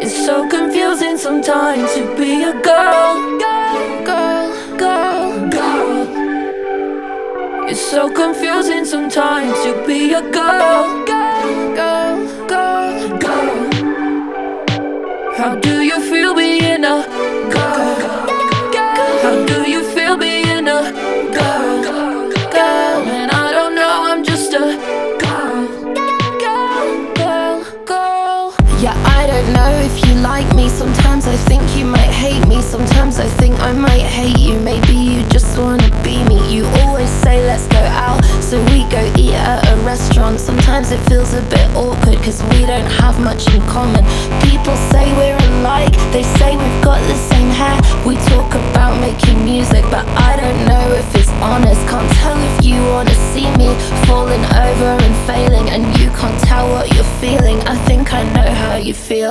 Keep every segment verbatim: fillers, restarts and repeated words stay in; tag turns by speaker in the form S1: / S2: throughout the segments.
S1: It's so confusing sometimes to be a girl, girl, girl, girl, girl. It's so confusing sometimes to be a girl, girl, girl, girl, girl. How do you feel being a girl? How do you feel being a girl? Girl, and I don't know, I'm just a girl, girl, girl, girl.
S2: Yeah, I don't know if you like me. Sometimes I think you might hate me. Sometimes I think I might hate you. Maybe you just wanna be me. You always say let's go out, so we go eat at a restaurant. Sometimes it feels a bit awkward cause we don't have much in common. People say we're alike, they say we've got the same hair. We talk about making music, but I don't know if it's honest. Can't tell if you wanna see me falling over and failing, and you can't tell what you're feeling. I think I know how you feel.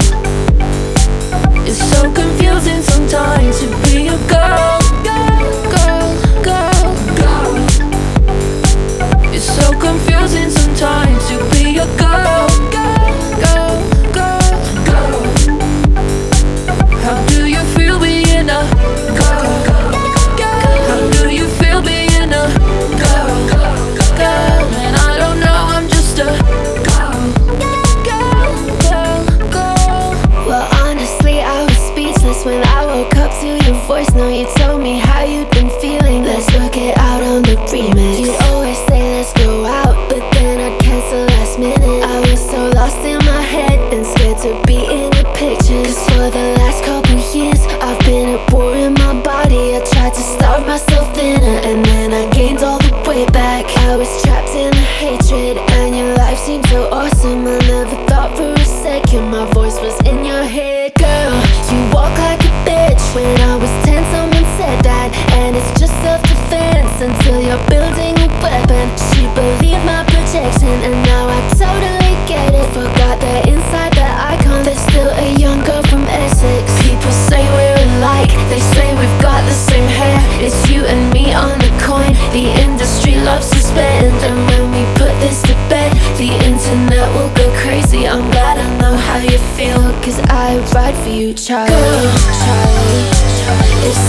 S1: It's so confusing sometimes to be a girl, girl, girl, girl, girl. It's so confusing sometimes to be a girl, girl, girl, girl, girl. How do you feel being a girl? How do you feel being a girl? Girl, and I don't know, I'm just a girl, girl, girl, girl.
S2: Well, honestly, I was speechless when I woke up to your voice. Now you told me how you'd been feeling. Let's work it out on the remix. You'd always say let's go out, but then I'd cancel last minute. I was so lost in my head and scared to be in your pictures. Cause for the last couple years I've been at war in my body. I tried to starve myself thinner, and then I gained all the way back. I was trapped in the hatred, and your life seemed so awesome. I never thought for a second my voice was in your head. Girl, you walk like a bitch. When I was ten, someone said that, and it's just self-defense until you're building a weapon. She believed my protection, and now I totally get it. Forgot that inside the icon there's still a young girl from Essex. People say we're alike, they say we've got the same hair. It's you and me on the coin. The industry loves to spend, and when we put this to bed, the internet will go crazy. I'm glad I know how you feel, cause I ride for you, Charlie. Girl, Charlie, it's